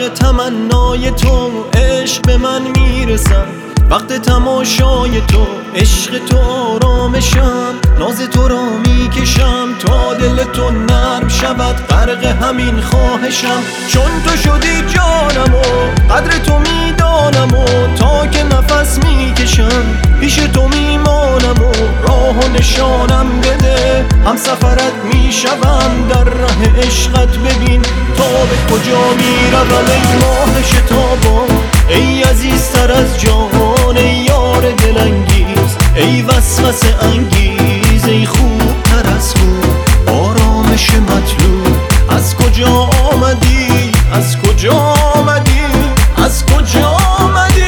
غرق تمنای تو عشق به من میرسم، وقت تماشای تو عشق تو آرامشم، ناز تو را میکشم تا دل تو نرم شود، غرق همین خواهشم. چون تو شدی جانم و قدر تو میدانم و تا که نفس میکشم پیش تو میمانم و راه و نشانم بده، هم سفرت میشوم در ره عشقت. ببین تا به کجا میروم ای ماه شتابان، ای عزیزتر از جان، ای یار دلانگیز، ای وسوسه انگیز، ای خوبتر از خوب، آرامش مطلوب. از کجا آمدی؟ از کجا آمدی؟ از کجا آمدی؟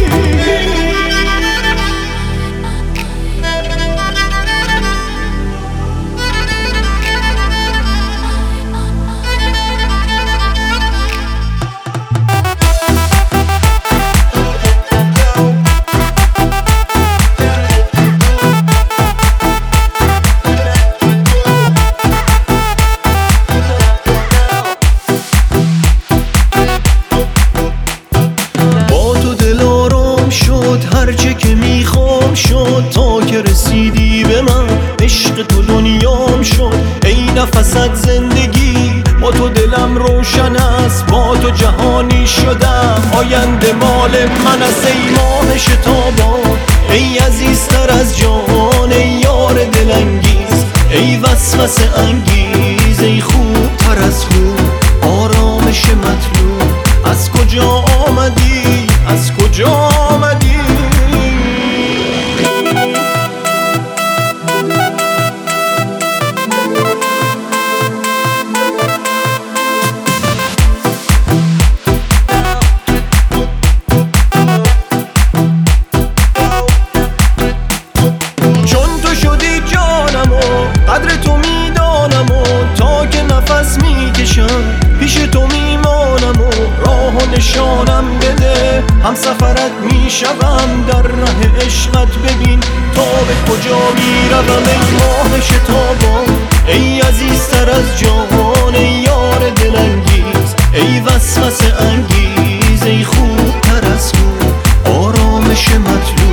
هرچه که میخوام شد تا که رسیدی به من، عشق تو دنیام شد ای نفست زندگی. با تو دلم روشن است، با تو جهانی شدم، آینده مال من است ای ماه شتابان، ای عزیزتر از جان، ای یار دلانگیز، ای وسوسه انگیز، ای خوبتر از خوب، آرامش مطلوب. از کجا آمدی؟ از کجا آمدی؟ قدر تو میدانم و تا که نفس میکشم پیش تو میمانم و راه و نشانم بده، هم سفرت میشوم در ره عشقت. ببین تا به کجا میروم ای ماه شتابان، ای عزیزتر از جان، ای یار دلانگیز، ای وسوسه انگیز، ای خوبتر از خوب، آرامش مطلوب.